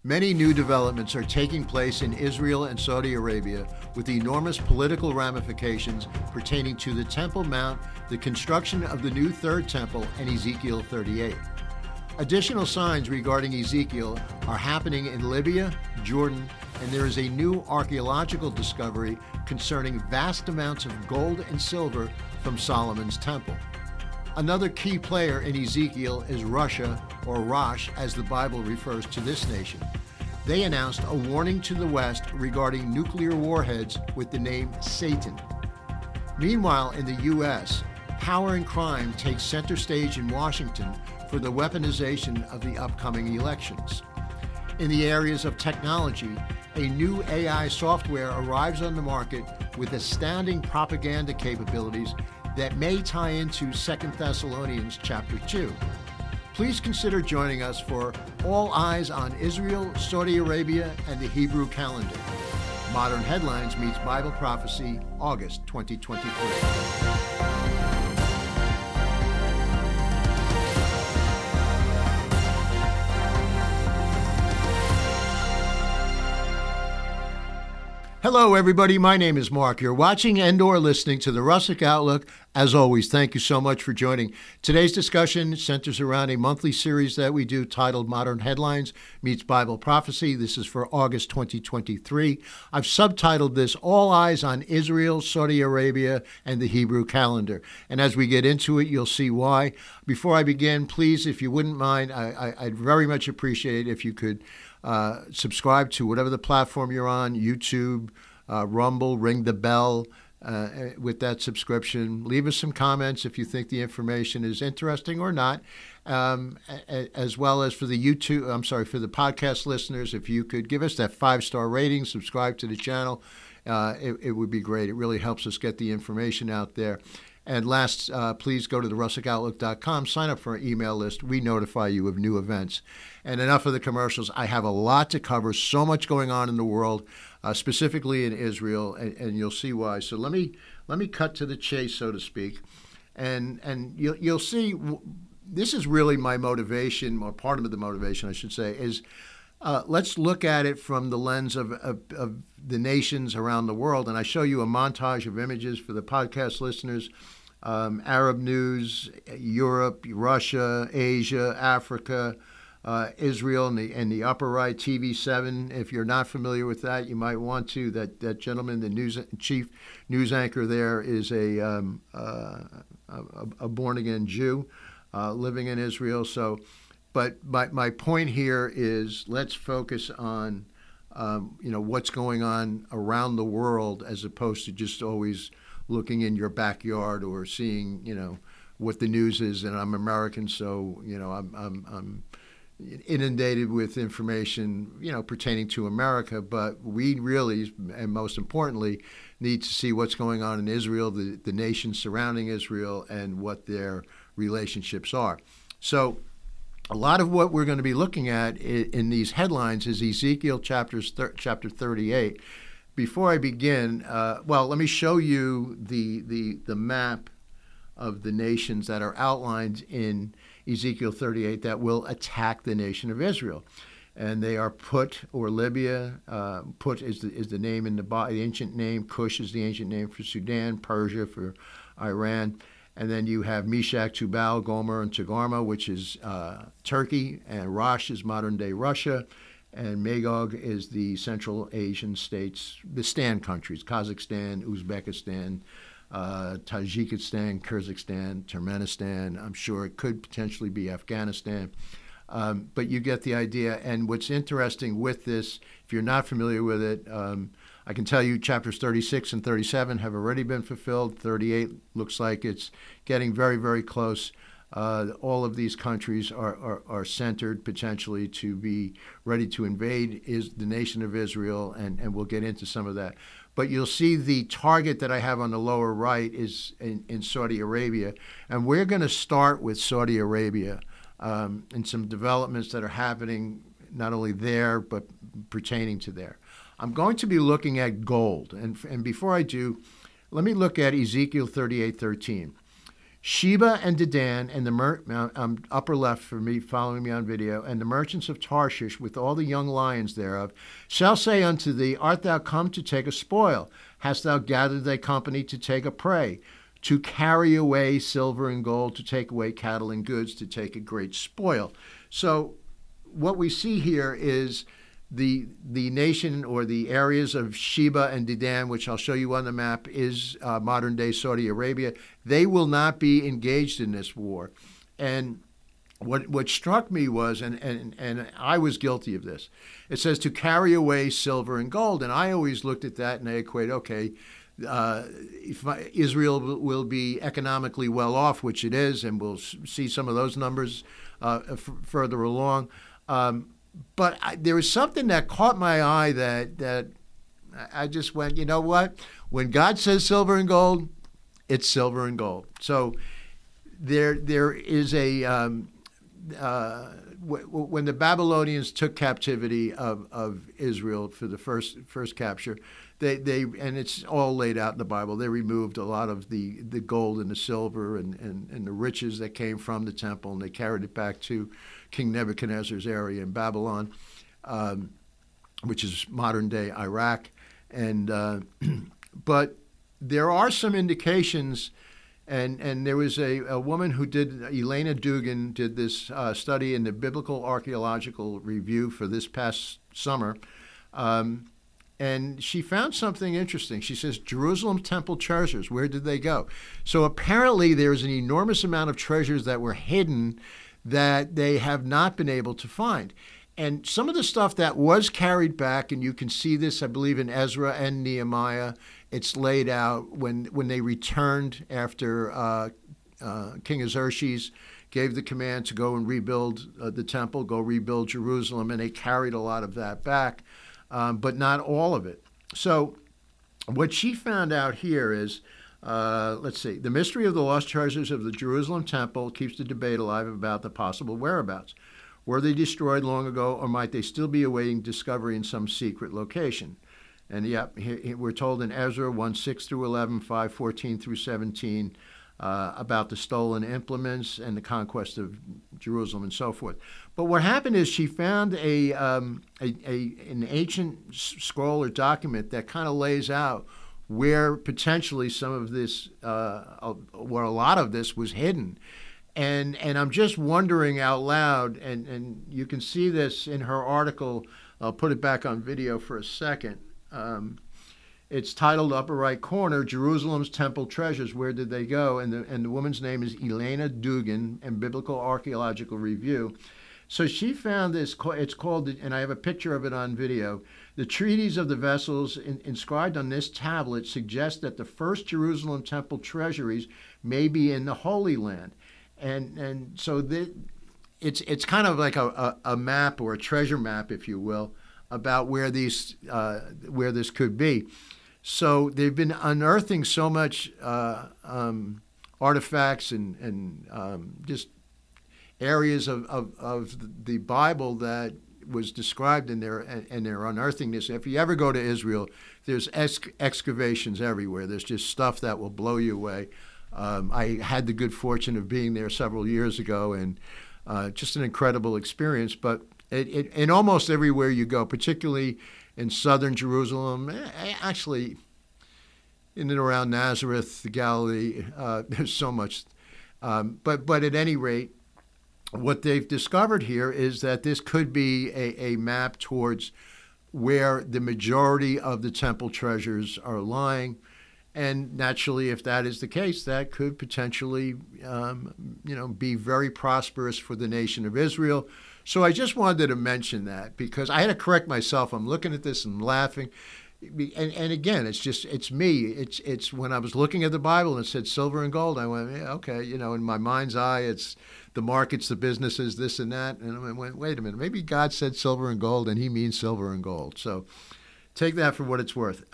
Many new developments are taking place in Israel and Saudi Arabia with enormous political ramifications pertaining to the Temple Mount, the construction of the new Third Temple, and Ezekiel 38. Additional signs regarding Ezekiel are happening in Libya, Jordan, and there is a new archaeological discovery concerning vast amounts of gold and silver from Solomon's temple. Another key player in Ezekiel is Russia, or Rosh, as the Bible refers to this nation. They announced a warning to the West regarding nuclear warheads with the name Satan. Meanwhile, in the U.S., power and crime takes center stage in Washington for the weaponization of the upcoming elections. In the areas of technology, a new AI software arrives on the market with astounding propaganda capabilities that may tie into 2 Thessalonians chapter 2. Please consider joining us for All Eyes on Israel, Saudi Arabia, and the Hebrew calendar. Modern Headlines meets Bible Prophecy, August 2023. Hello, everybody. My name is Mark. You're watching and/or listening to the Russick Outlook. As always, thank you so much for joining. Today's discussion centers around a monthly series that we do titled Modern Headlines Meets Bible Prophecy. This is for August 2023. I've subtitled this All Eyes on Israel, Saudi Arabia, and the Hebrew calendar. And as we get into it, you'll see why. Before I begin, please, if you wouldn't mind, I'd very much appreciate if you could subscribe to whatever the platform you're on, YouTube, Rumble, ring the bell with that subscription. Leave us some comments if you think the information is interesting or not, as well as for the for the podcast listeners, if you could give us that 5-star rating, subscribe to the channel, it would be great. It really helps us get the information out there. And last, please go to therussickoutlook.com, sign up for our email list. We notify you of new events. And enough of the commercials. I have a lot to cover, so much going on in the world, specifically in Israel, and you'll see why. So let me cut to the chase, so to speak. And you'll see, this is really my motivation, or part of the motivation, I should say, is let's look at it from the lens of the nations around the world. And I show you a montage of images for the podcast listeners. Arab news, Europe, Russia, Asia, Africa, Israel, in the upper right, TV7. If you're not familiar with that, you might want to. That gentleman, the chief news anchor there, is a born-again Jew living in Israel. So, but my point here is let's focus on what's going on around the world, as opposed to just always looking in your backyard or seeing what the news is. And I'm American, so I'm inundated with information pertaining to America. But we really, and most importantly, need to see what's going on in Israel, the nations surrounding Israel, and what their relationships are. So a lot of what we're going to be looking at in these headlines is Ezekiel chapter 38. Before I begin, let me show you the map of the nations that are outlined in Ezekiel 38 that will attack the nation of Israel. And they are Put, or Libya. Put is the name in the ancient name. Cush is the ancient name for Sudan. Persia for Iran. And then you have Meshach, Tubal, Gomer, and Togarmah, which is Turkey, and Rosh is modern-day Russia, and Magog is the Central Asian states, the Stan countries, Kazakhstan, Uzbekistan, Tajikistan, Kyrgyzstan, Turkmenistan. I'm sure it could potentially be Afghanistan. But you get the idea. And what's interesting with this, if you're not familiar with it, I can tell you chapters 36 and 37 have already been fulfilled. 38 looks like it's getting very, very close. All of these countries are centered potentially to be ready to invade the nation of Israel, and we'll get into some of that. But you'll see the target that I have on the lower right is in Saudi Arabia, and we're going to start with Saudi Arabia and some developments that are happening not only there but pertaining to there. I'm going to be looking at gold, and before I do, let me look at Ezekiel 38:13. Sheba and Dedan and the upper left for me, following me on video, and the merchants of Tarshish with all the young lions thereof, shall say unto thee, Art thou come to take a spoil? Hast thou gathered thy company to take a prey? To carry away silver and gold, to take away cattle and goods, to take a great spoil. So what we see here is the nation or the areas of Sheba and Dedan, which I'll show you on the map, is modern-day Saudi Arabia. They will not be engaged in this war. And what struck me was, and I was guilty of this, it says to carry away silver and gold. And I always looked at that and I equate, okay, if Israel will be economically well off, which it is, and we'll see some of those numbers further along. But there was something that caught my eye that I just went, you know what? When God says silver and gold, it's silver and gold. So there is a when the Babylonians took captivity of Israel for the first capture, they and it's all laid out in the Bible. They removed a lot of the gold and the silver and the riches that came from the temple, and they carried it back to King Nebuchadnezzar's area in Babylon, which is modern-day Iraq. And but there are some indications, and there was a woman who did, Elena Dugan, did this study in the Biblical Archaeological Review for this past summer, and she found something interesting. She says, Jerusalem temple treasures, where did they go? So apparently there's an enormous amount of treasures that were hidden that they have not been able to find. And some of the stuff that was carried back, and you can see this, I believe, in Ezra and Nehemiah, it's laid out when they returned after King Xerxes gave the command to go and rebuild the temple, go rebuild Jerusalem, and they carried a lot of that back, but not all of it. So what she found out here is, let's see, the mystery of the lost treasures of the Jerusalem temple keeps the debate alive about the possible whereabouts. Were they destroyed long ago, or might they still be awaiting discovery in some secret location? And yep, we're told in Ezra 1:6 through 11, 5:14 through 17, about the stolen implements and the conquest of Jerusalem and so forth. But what happened is she found an ancient scroll or document that kind of lays out where potentially some of this, where a lot of this was hidden. And I'm just wondering out loud, and you can see this in her article. I'll put it back on video for a second. It's titled upper right corner, Jerusalem's Temple Treasures, Where Did They Go? And the woman's name is Elena Dugan, and Biblical Archaeological Review. So she found this, it's called, and I have a picture of it on video, the treaties of the vessels inscribed on this tablet suggest that the first Jerusalem temple treasuries may be in the Holy Land. And so it's kind of like a map, or a treasure map, if you will, about where this could be. So they've been unearthing so much artifacts and just areas of the Bible that was described in there, and they're unearthing this. If you ever go to Israel, there's excavations everywhere. There's just stuff that will blow you away. I had the good fortune of being there several years ago, and just an incredible experience. But in almost everywhere you go, particularly in southern Jerusalem, actually in and around Nazareth, the Galilee, there's so much. But at any rate, what they've discovered here is that this could be a map towards where the majority of the temple treasures are lying. And naturally, if that is the case, that could potentially, be very prosperous for the nation of Israel. So I just wanted to mention that, because I had to correct myself. I'm looking at this and laughing. And again, it's me. It's when I was looking at the Bible and it said silver and gold, I went, yeah, okay, in my mind's eye, it's the markets, the businesses, this and that. And I went, wait a minute, maybe God said silver and gold and he means silver and gold. So take that for what it's worth.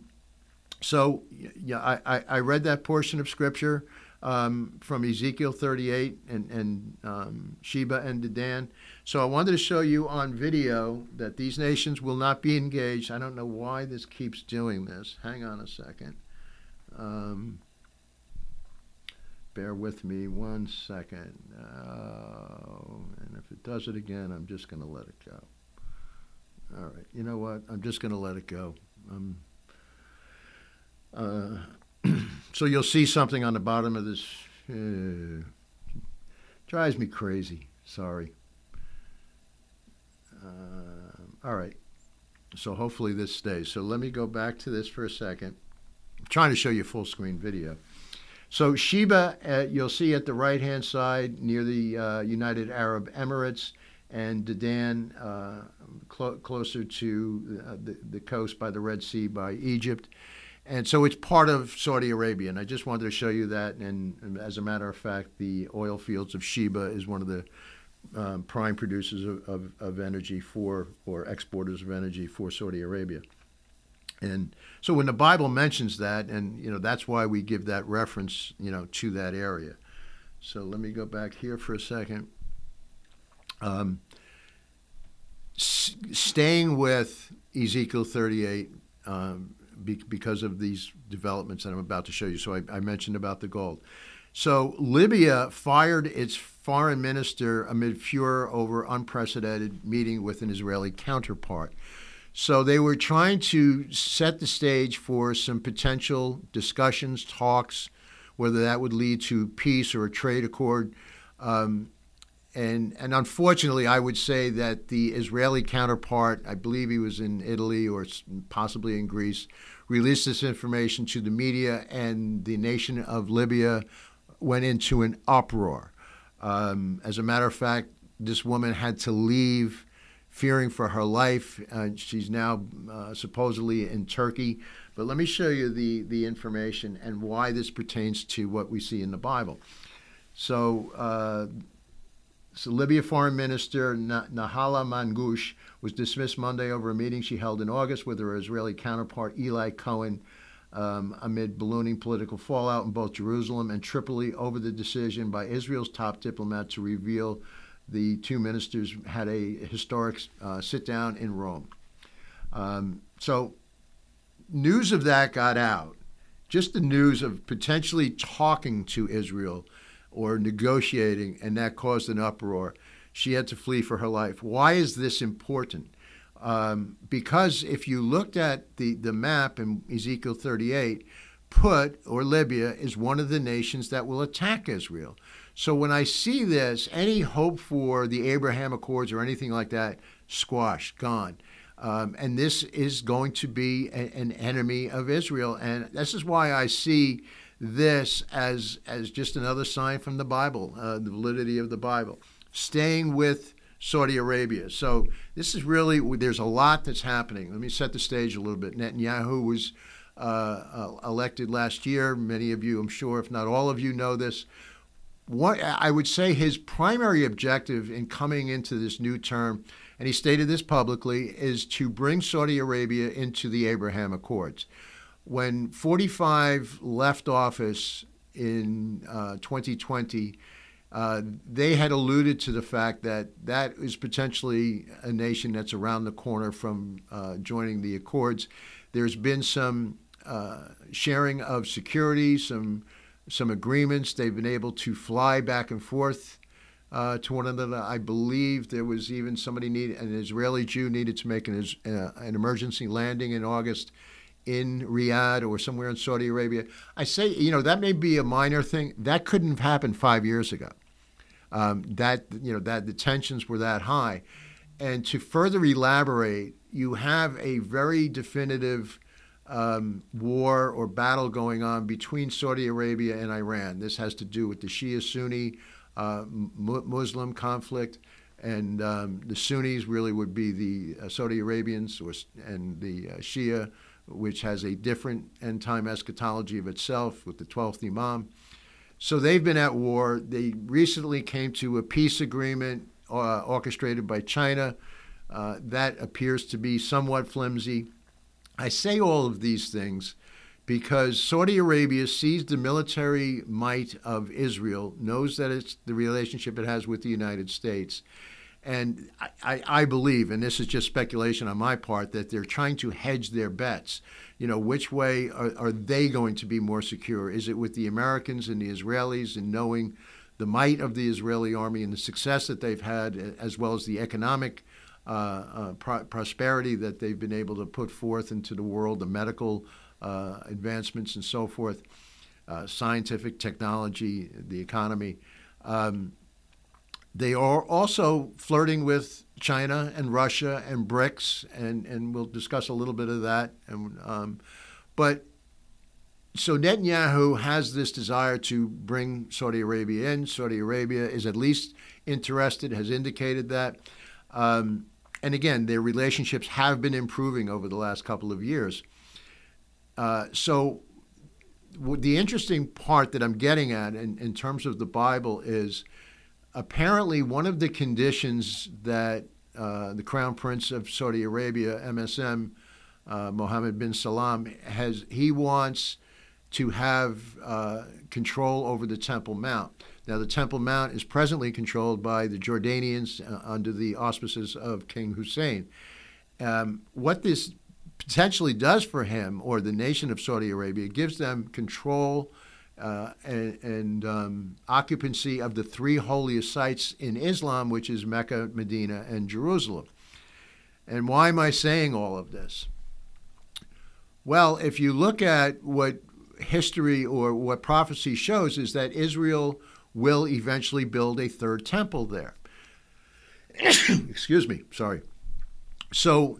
So yeah, I read that portion of Scripture from Ezekiel 38 and Sheba and Dedan. So I wanted to show you on video that these nations will not be engaged. I don't know why this keeps doing this. Hang on a second. bear with me 1 second. And if it does it again, I'm just going to let it go. All right. You know what? I'm just going to let it go. So you'll see something on the bottom of this. Drives me crazy. Sorry. All right. So hopefully this stays. So let me go back to this for a second. I'm trying to show you a full screen video. So Sheba, you'll see at the right-hand side near the United Arab Emirates, and Dedan closer to the coast by the Red Sea by Egypt. And so it's part of Saudi Arabia. And I just wanted to show you that. And as a matter of fact, the oil fields of Sheba is one of the prime producers of energy for, or exporters of energy for Saudi Arabia. And so when the Bible mentions that, and that's why we give that reference, to that area. So let me go back here for a second. Staying with Ezekiel 38 because of these developments that I'm about to show you. So I mentioned about the gold. So Libya fired its foreign minister amid furor over unprecedented meeting with an Israeli counterpart. So they were trying to set the stage for some potential discussions, talks, whether that would lead to peace or a trade accord. And unfortunately, I would say that the Israeli counterpart, I believe he was in Italy or possibly in Greece, released this information to the media, and the nation of Libya went into an uproar. As a matter of fact, this woman had to leave fearing for her life. She's now supposedly in Turkey. But let me show you the information and why this pertains to what we see in the Bible. So Libya Foreign Minister Nahala Mangush was dismissed Monday over a meeting she held in August with her Israeli counterpart Eli Cohen amid ballooning political fallout in both Jerusalem and Tripoli over the decision by Israel's top diplomat to reveal the two ministers had a historic sit-down in Rome. So news of that got out. Just the news of potentially talking to Israel or negotiating, and that caused an uproar. She had to flee for her life. Why is this important? Because if you looked at the map in Ezekiel 38, Libya is one of the nations that will attack Israel. So when I see this, any hope for the Abraham Accords or anything like that, squashed, gone. And this is going to be an enemy of Israel. And this is why I see this as just another sign from the Bible, the validity of the Bible. Staying with Saudi Arabia. So this is really, there's a lot that's happening. Let me set the stage a little bit. Netanyahu was elected last year. Many of you, I'm sure, if not all of you, know this. What I would say his primary objective in coming into this new term, and he stated this publicly, is to bring Saudi Arabia into the Abraham Accords. When 45 left office in 2020, they had alluded to the fact that that is potentially a nation that's around the corner from joining the Accords. There's been some sharing of security, some agreements. They've been able to fly back and forth to one another. I believe there was even an Israeli Jew needed to make an emergency landing in August in Riyadh or somewhere in Saudi Arabia. I say, that may be a minor thing. That couldn't have happened 5 years ago. That the tensions were that high. And to further elaborate, you have a very definitive war or battle going on between Saudi Arabia and Iran. This has to do with the Shia-Sunni Muslim conflict, and the Sunnis really would be the Saudi Arabians and the Shia, which has a different end-time eschatology of itself with the 12th Imam. So they've been at war. They recently came to a peace agreement orchestrated by China. That appears to be somewhat flimsy. I say all of these things because Saudi Arabia sees the military might of Israel, knows that it's the relationship it has with the United States, And I believe, and this is just speculation on my part, that they're trying to hedge their bets. Which way are they going to be more secure? Is it with the Americans and the Israelis, and knowing the might of the Israeli army and the success that they've had, as well as the economic prosperity that they've been able to put forth into the world, the medical advancements and so forth, scientific technology, the economy. They are also flirting with China and Russia and BRICS, and we'll discuss a little bit of that. But so Netanyahu has this desire to bring Saudi Arabia in. Saudi Arabia is at least interested, has indicated that. And again, their relationships have been improving over the last couple of years. So the interesting part that I'm getting at in terms of the Bible is apparently one of the conditions that the Crown Prince of Saudi Arabia, MSM, Mohammed bin Salman, he wants to have control over the Temple Mount. Now, the Temple Mount is presently controlled by the Jordanians under the auspices of King Hussein. What this potentially does for him, or the nation of Saudi Arabia, gives them control and occupancy of the three holiest sites in Islam, which is Mecca, Medina, and Jerusalem. And why am I saying all of this? Well, if you look at what history or what prophecy shows, is that Israel will eventually build a third temple there. Excuse me, sorry. So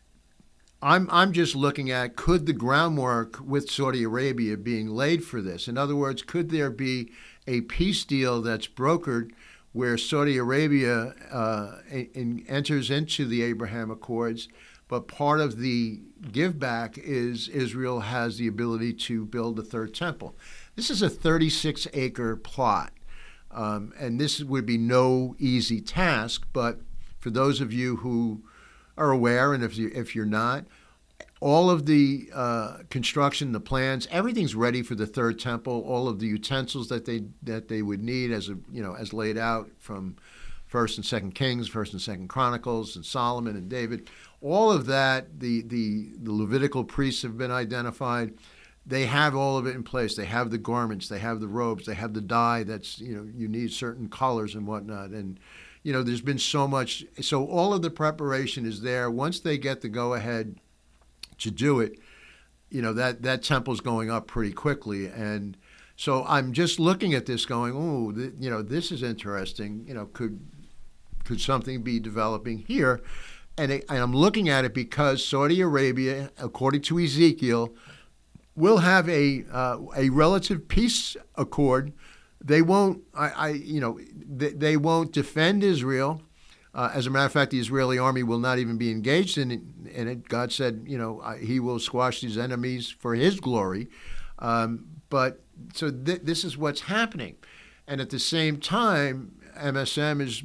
I'm just looking at, could the groundwork with Saudi Arabia being laid for this? In other words, could there be a peace deal that's brokered where Saudi Arabia enters into the Abraham Accords, but part of the give back is Israel has the ability to build a third temple? This is a 36-acre plot, and this would be no easy task, but for those of you who are aware, and if you're not, all of the construction, the plans, everything's ready for the third temple. All of the utensils that they would need, as laid out from First and Second Kings, First and Second Chronicles, and Solomon and David. All of that, the Levitical priests have been identified. They have all of it in place. They have the garments, they have the robes, they have the dye. That's you need certain colors and whatnot. And there's been so much. So all of the preparation is there. Once they get the go-ahead to do it, that temple's going up pretty quickly. And so I'm just looking at this going, oh, this is interesting. Could something be developing here? And I'm looking at it because Saudi Arabia, according to Ezekiel, will have a relative peace accord. They won't, they won't defend Israel. As a matter of fact, the Israeli army will not even be engaged in it. God said, He will squash these enemies for His glory. But so this is what's happening, and at the same time, MSM is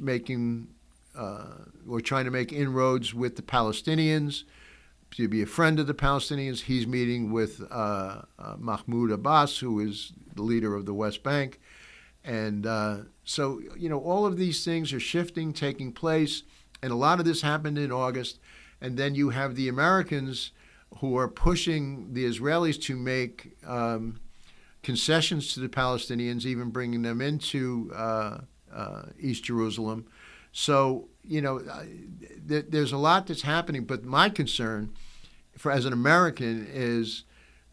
we're trying to make inroads with the Palestinians to be a friend of the Palestinians. He's meeting with Mahmoud Abbas, who is the leader of the West Bank. And so, all of these things are shifting, taking place, and a lot of this happened in August. And then you have the Americans who are pushing the Israelis to make concessions to the Palestinians, even bringing them into East Jerusalem. So, there's a lot that's happening. But my concern, as an American, is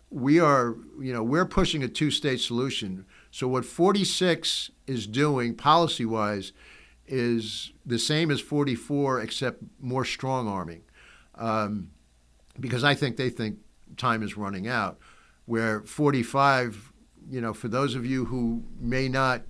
we're pushing a two-state solution. So what 46 is doing policy-wise is the same as 44, except more strong-arming, because I think they think time is running out. Where 45, for those of you who may not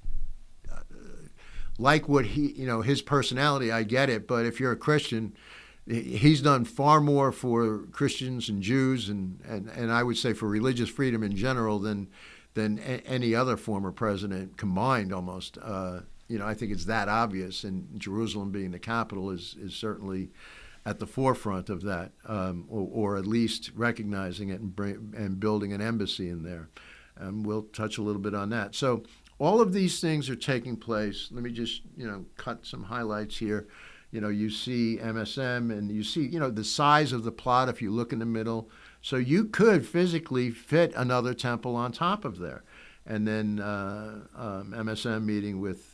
like what his personality, I get it. But if you're a Christian, he's done far more for Christians and Jews, and I would say for religious freedom in general than any other former president combined, almost. I think it's that obvious, and Jerusalem being the capital is certainly at the forefront of that, or at least recognizing it and building an embassy in there. And we'll touch a little bit on that. So all of these things are taking place. Let me just, cut some highlights here. You see MSM and you see, the size of the plot if you look in the middle. So you could physically fit another temple on top of there. And then MSM meeting with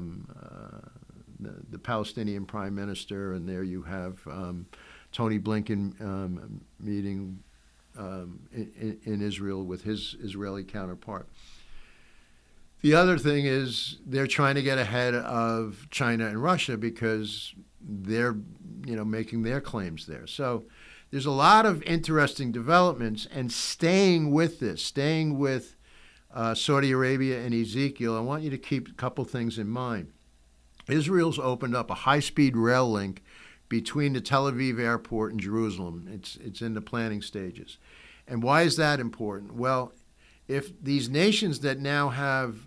the Palestinian Prime Minister, and there you have Tony Blinken meeting in Israel with his Israeli counterpart. The other thing is they're trying to get ahead of China and Russia because they're, making their claims there. So there's a lot of interesting developments, and staying with Saudi Arabia and Ezekiel, I want you to keep a couple things in mind. Israel's opened up a high-speed rail link between the Tel Aviv airport and Jerusalem. It's in the planning stages. And why is that important? Well, if these nations that now have,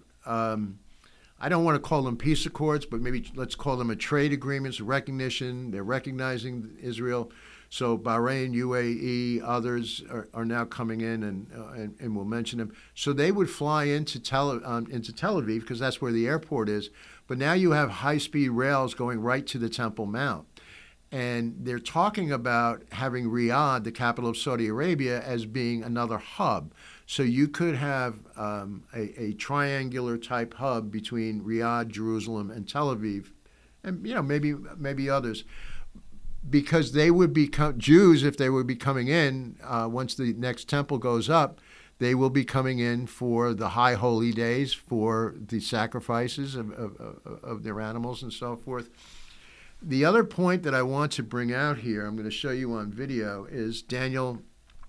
I don't want to call them peace accords, but maybe let's call them a trade agreements, recognition, they're recognizing Israel. So Bahrain, UAE, others are now coming in, and we'll mention them. So they would fly into Tel Aviv because that's where the airport is. But now you have high-speed rails going right to the Temple Mount. And they're talking about having Riyadh, the capital of Saudi Arabia, as being another hub. So you could have a triangular type hub between Riyadh, Jerusalem, and Tel Aviv, and maybe others, because they would become Jews if they would be coming in once the next temple goes up. They will be coming in for the high holy days, for the sacrifices of their animals and so forth. The other point that I want to bring out here, I'm going to show you on video, is Daniel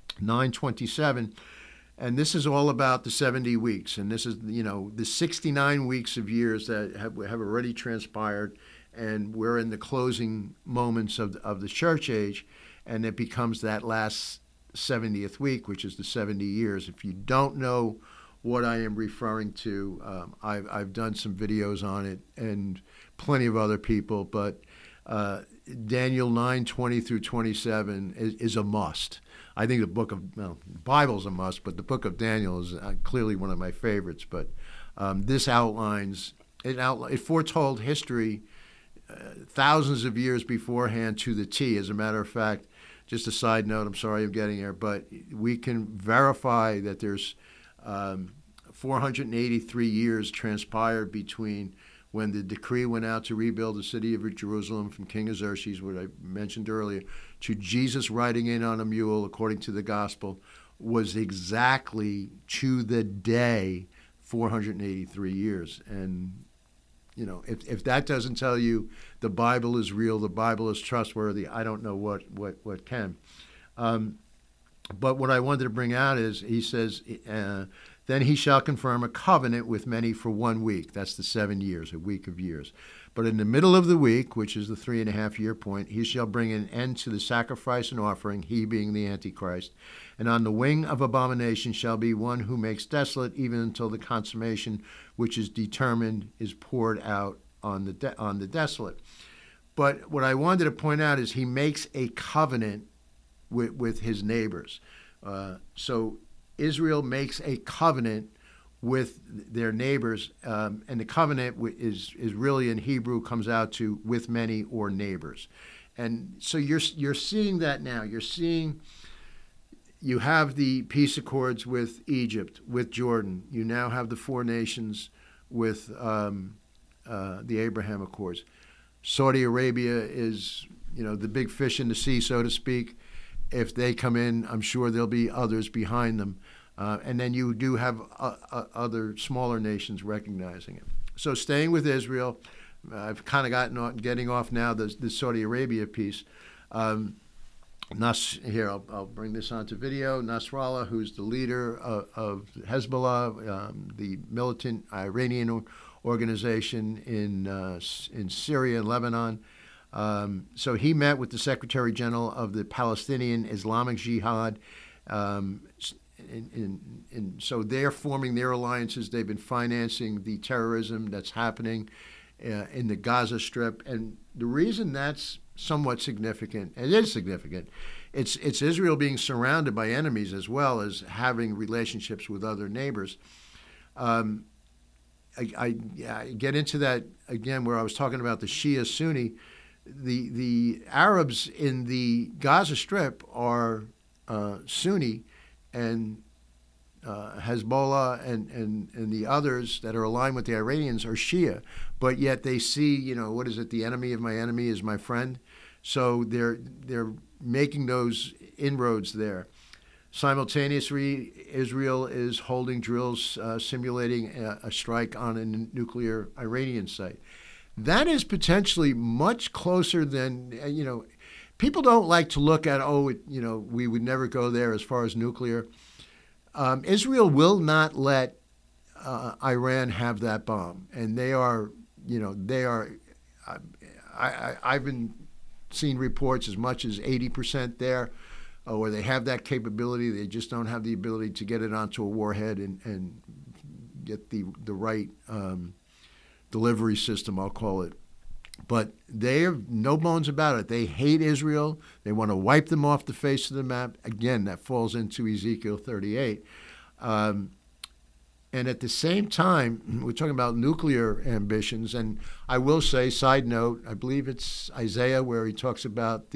9:27. And this is all about the 70 weeks. And this is, the 69 weeks of years that have already transpired. And we're in the closing moments of the church age. And it becomes that last 70th week, which is the 70 years. If you don't know what I am referring to, I've done some videos on it and plenty of other people. But Daniel 9:20 through 27 is a must. I think the Bible's a must, but the book of Daniel is clearly one of my favorites. But this it foretold history thousands of years beforehand to the T. As a matter of fact, just a side note, I'm sorry I'm getting there, but we can verify that there's 483 years transpired between when the decree went out to rebuild the city of Jerusalem from King Xerxes, what I mentioned earlier, to Jesus riding in on a mule, according to the gospel, was exactly to the day 483 years. And, if that doesn't tell you the Bible is real, the Bible is trustworthy, I don't know what can. But what I wanted to bring out is, he says, then he shall confirm a covenant with many for 1 week. That's the 7 years, a week of years. But in the middle of the week, which is the 3.5-year point, he shall bring an end to the sacrifice and offering, he being the Antichrist. And on the wing of abomination shall be one who makes desolate, even until the consummation which is determined is poured out on the desolate. But what I wanted to point out is he makes a covenant with his neighbors. So Israel makes a covenant with their neighbors, and the covenant is really in Hebrew comes out to with many or neighbors. And so you're seeing that now. You have the peace accords with Egypt, with Jordan. You now have the 4 nations with the Abraham Accords. Saudi Arabia is, the big fish in the sea, so to speak. If they come in, I'm sure there'll be others behind them. And then you do have other smaller nations recognizing it. So staying with Israel, I've kind of getting off now the Saudi Arabia piece. Here, I'll bring this onto video. Nasrallah, who's the leader of Hezbollah, the militant Iranian organization in Syria and Lebanon. So he met with the Secretary General of the Palestinian Islamic Jihad. So they're forming their alliances. They've been financing the terrorism that's happening in the Gaza Strip. And the reason that's somewhat significant, it is significant, it's Israel being surrounded by enemies as well as having relationships with other neighbors. I get into that again where I was talking about the Shia Sunni. The Arabs in the Gaza Strip are Sunni, and Hezbollah and the others that are aligned with the Iranians are Shia, but yet they see, what is it? The enemy of my enemy is my friend. So they're making those inroads there. Simultaneously, Israel is holding drills simulating a strike on a nuclear Iranian site. That is potentially much closer than, people don't like to look at, we would never go there as far as nuclear. Israel will not let Iran have that bomb. And I've been seeing reports as much as 80% there, where they have that capability. They just don't have the ability to get it onto a warhead and get the right delivery system, I'll call it. But they have no bones about it. They hate Israel. They want to wipe them off the face of the map. Again, that falls into Ezekiel 38. And at the same time, we're talking about nuclear ambitions. And I will say, side note, I believe it's Isaiah where he talks about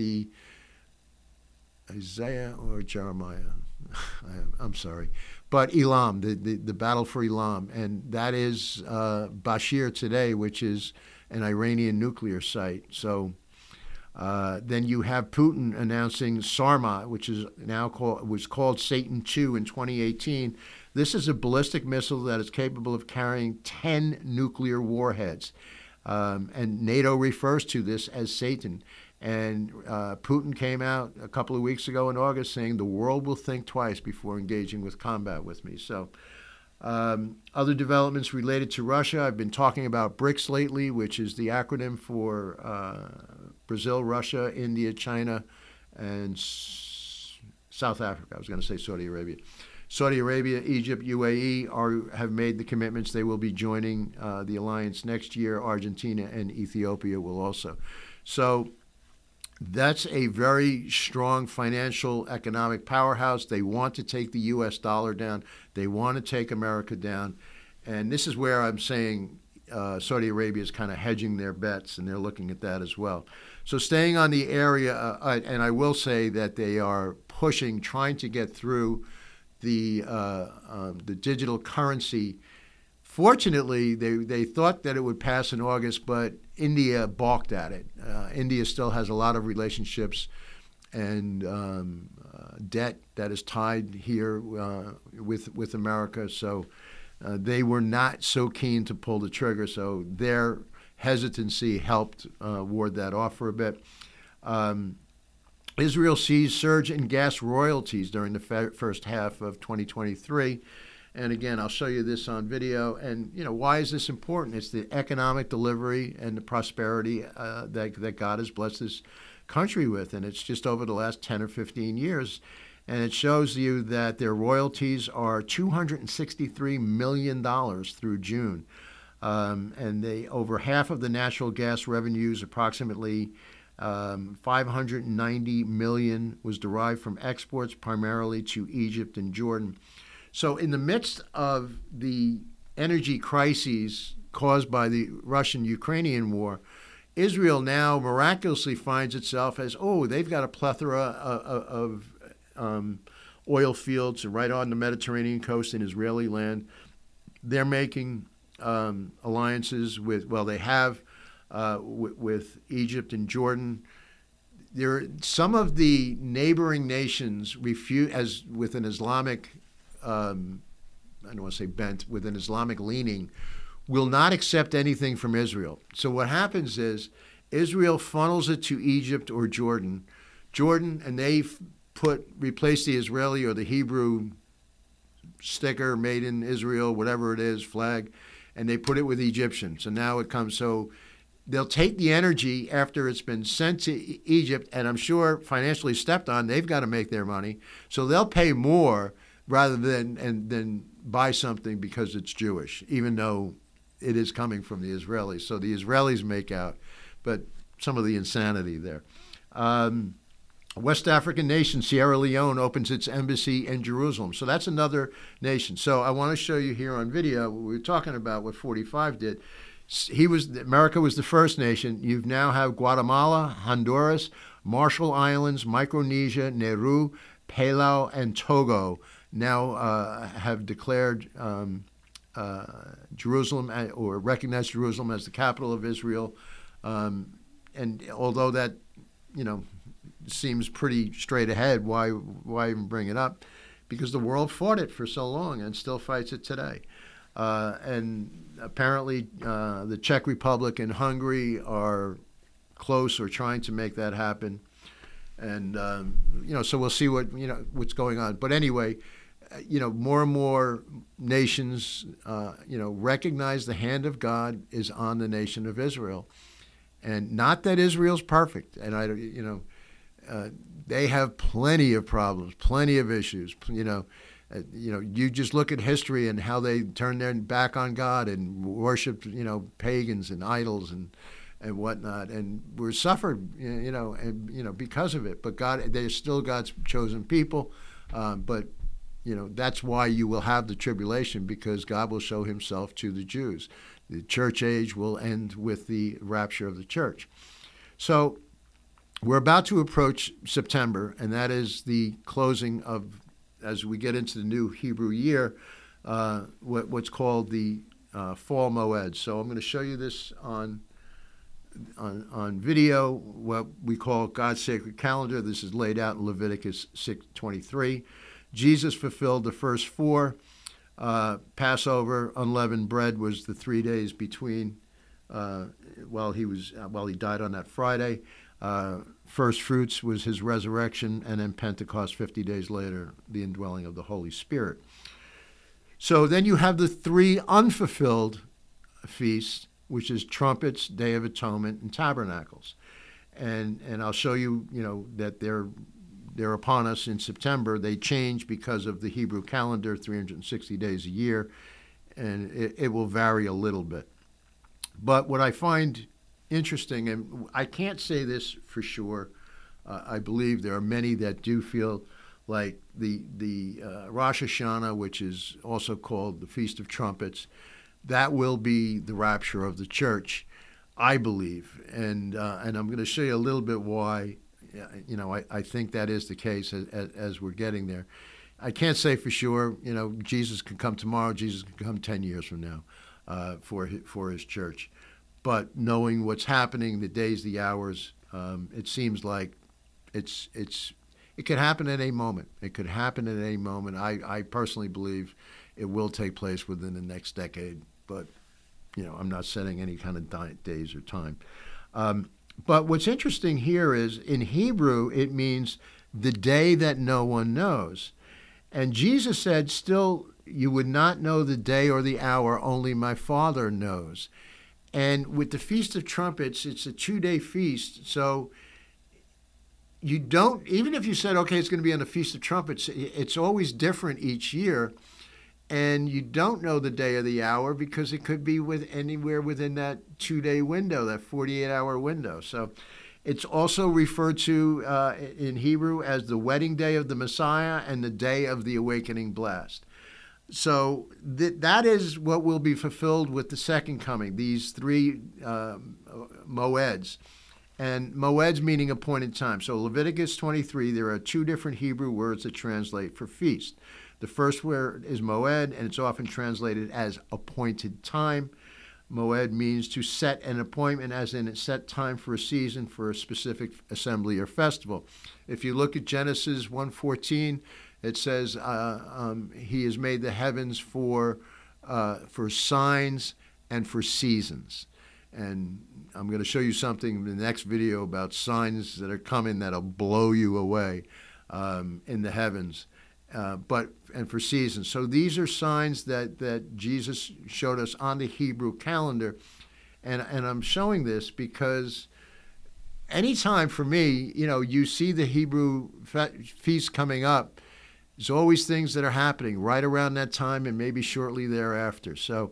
Isaiah or Jeremiah. I'm sorry. But Elam, the battle for Elam. And that is Bashir today, which is an Iranian nuclear site. So then you have Putin announcing Sarmat, which is now was called Satan II in 2018. This is a ballistic missile that is capable of carrying 10 nuclear warheads. And NATO refers to this as Satan. And Putin came out a couple of weeks ago in August saying the world will think twice before engaging with combat with me. So other developments related to Russia, I've been talking about BRICS lately, which is the acronym for Brazil, Russia, India, China, and South Africa. I was going to say Saudi Arabia. Saudi Arabia, Egypt, UAE have made the commitments. They will be joining the alliance next year. Argentina and Ethiopia will also. So that's a very strong financial economic powerhouse. They want to take the U.S. dollar down. They want to take America down. And this is where I'm saying Saudi Arabia is kind of hedging their bets, and they're looking at that as well. So staying on the area, and I will say that they are pushing, trying to get through the digital currency. Fortunately, they thought that it would pass in August, but India balked at it. India still has a lot of relationships and debt that is tied here with America. So they were not so keen to pull the trigger. So their hesitancy helped ward that off for a bit. Israel sees surge in gas royalties during the first half of 2023. And again, I'll show you this on video. And, why is this important? It's the economic delivery and the prosperity that God has blessed this country with. And it's just over the last 10 or 15 years. And it shows you that their royalties are $263 million through June. And over half of the natural gas revenues, approximately 590 million, was derived from exports, primarily to Egypt and Jordan. So in the midst of the energy crises caused by the Russian-Ukrainian war, Israel now miraculously finds itself as, they've got a plethora of oil fields right on the Mediterranean coast in Israeli land. They're making alliances with Egypt and Jordan. Some of the neighboring nations refuse, as with an Islamic I don't want to say bent, with an Islamic leaning, will not accept anything from Israel. So what happens is Israel funnels it to Egypt or Jordan, and they replace the Israeli or the Hebrew sticker, made in Israel, whatever it is, flag, and they put it with Egyptians. And now it comes, so they'll take the energy after it's been sent to Egypt, and I'm sure financially stepped on, they've got to make their money. So they'll pay more rather than buy something because it's Jewish, even though it is coming from the Israelis. So the Israelis make out, but some of the insanity there. West African nation, Sierra Leone, opens its embassy in Jerusalem. So that's another nation. So I want to show you here on video what we were talking about, what 45 did. America was the first nation. You now have Guatemala, Honduras, Marshall Islands, Micronesia, Nauru, Palau, and Togo now have declared Jerusalem or recognized Jerusalem as the capital of Israel. And although that, seems pretty straight ahead, why even bring it up? Because the world fought it for so long and still fights it today. And apparently the Czech Republic and Hungary are close or trying to make that happen. And, so we'll see what's going on. But anyway, more and more nations, recognize the hand of God is on the nation of Israel. And not that Israel's perfect. And, they have plenty of problems, plenty of issues. You just look at history and how they turned their back on God and worshipped, pagans and idols and whatnot, and were suffered, because of it. But they're still God's chosen people. But that's why you will have the tribulation, because God will show Himself to the Jews. The church age will end with the rapture of the church. So we're about to approach September, and that is the closing of, as we get into the new Hebrew year, what's called the Fall Moed. So I'm going to show you this on video, what we call God's sacred calendar. This is laid out in Leviticus 6:23. Jesus fulfilled the first four. Passover, unleavened bread, was the 3 days between while he died on that Friday. First fruits was his resurrection, and then Pentecost 50 days later, the indwelling of the Holy Spirit. So then you have the three unfulfilled feasts, which is trumpets, Day of Atonement, and tabernacles. And I'll show you, that they're upon us in September. They change because of the Hebrew calendar, 360 days a year, and it will vary a little bit. But what I find interesting, and I can't say this for sure, I believe there are many that do feel like the Rosh Hashanah, which is also called the Feast of Trumpets, that will be the rapture of the church, I believe. And I'm going to show you a little bit why, I think that is the case as we're getting there. I can't say for sure, Jesus can come tomorrow, Jesus can come 10 years from now for his church. But knowing what's happening, the days, the hours, it seems like it could happen at any moment. It could happen at any moment. I personally believe it will take place within the next decade. But, I'm not setting any kind of days or time. But what's interesting here is in Hebrew, it means the day that no one knows. And Jesus said, still, you would not know the day or the hour, only my Father knows. And with the Feast of Trumpets, it's a 2-day feast. So you don't, even if you said, okay, it's going to be on the Feast of Trumpets, it's always different each year. And you don't know the day or the hour because it could be anywhere within that 2-day window, that 48-hour window. So it's also referred to in Hebrew as the wedding day of the Messiah and the day of the awakening blast. So that is what will be fulfilled with the second coming, these three moeds. And moeds meaning appointed time. So Leviticus 23, there are two different Hebrew words that translate for feast. The first word is moed, and it's often translated as appointed time. Moed means to set an appointment, as in a set time for a season, for a specific assembly or festival. If you look at Genesis 1:14, it says he has made the heavens for signs and for seasons. And I'm going to show you something in the next video about signs that are coming that'll blow you away in the heavens. And for seasons. So these are signs that Jesus showed us on the Hebrew calendar. And I'm showing this because anytime for me, you see the Hebrew feast coming up, there's always things that are happening right around that time and maybe shortly thereafter. So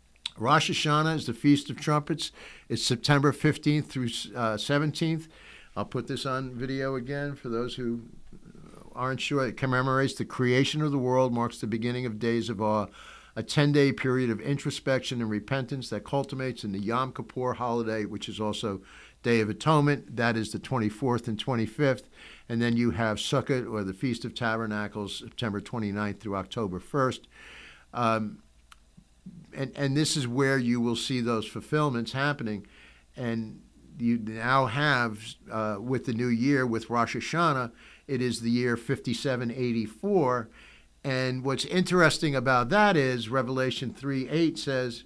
Rosh Hashanah is the Feast of Trumpets. It's September 15th through 17th. I'll put this on video again for those who aren't sure. It commemorates the creation of the world, marks the beginning of Days of Awe, a 10-day period of introspection and repentance that culminates in the Yom Kippur holiday, which is also Day of Atonement. That is the 24th and 25th. And then you have Sukkot, or the Feast of Tabernacles, September 29th through October 1st. And this is where you will see those fulfillments happening. And you now have, with the new year, with Rosh Hashanah, it is the year 5784. And what's interesting about that is Revelation 3:8 says,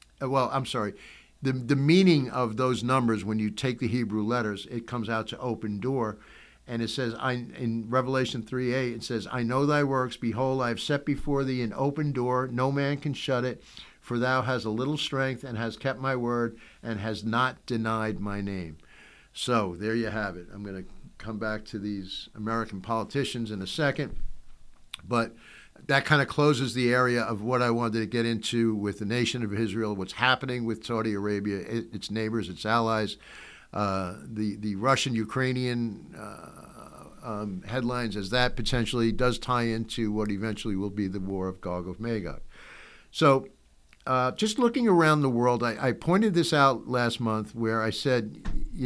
the meaning of those numbers, when you take the Hebrew letters, it comes out to open door. And it says, in Revelation 3:8, it says, I know thy works. Behold, I have set before thee an open door. No man can shut it. For thou hast a little strength, and hast kept my word, and has not denied my name. So there you have it. I'm going to come back to these American politicians in a second. But that kind of closes the area of what I wanted to get into with the nation of Israel, what's happening with Saudi Arabia, its neighbors, its allies, the Russian-Ukrainian headlines, as that potentially does tie into what eventually will be the war of Gog of Magog. So just looking around the world, I pointed this out last month where I said,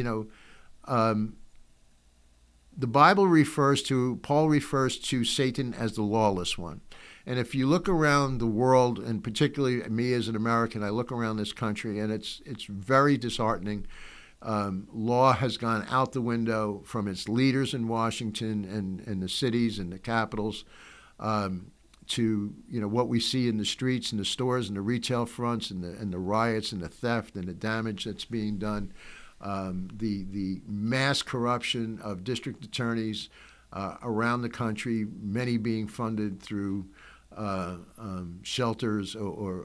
the Bible Paul refers to Satan as the lawless one. And if you look around the world, and particularly me as an American, I look around this country, and it's very disheartening. Law has gone out the window from its leaders in Washington and the cities and the capitals, to what we see in the streets and the stores and the retail fronts and the riots and the theft and the damage that's being done, the mass corruption of district attorneys around the country, many being funded through shelters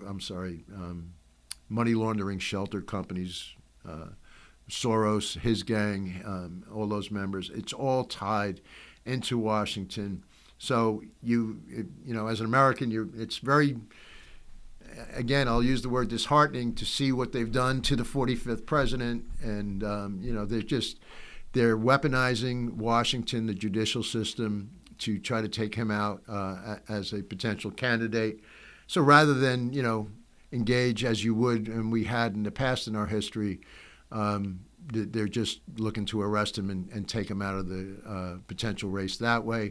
money laundering shelter companies, Soros, his gang, all those members. It's all tied into Washington. So as an American, it's very, again, I'll use the word disheartening to see what they've done to the 45th president, and they're weaponizing Washington, the judicial system, to try to take him out as a potential candidate. So rather than engage as you would, and we had in the past in our history, they're just looking to arrest him and take him out of the potential race that way.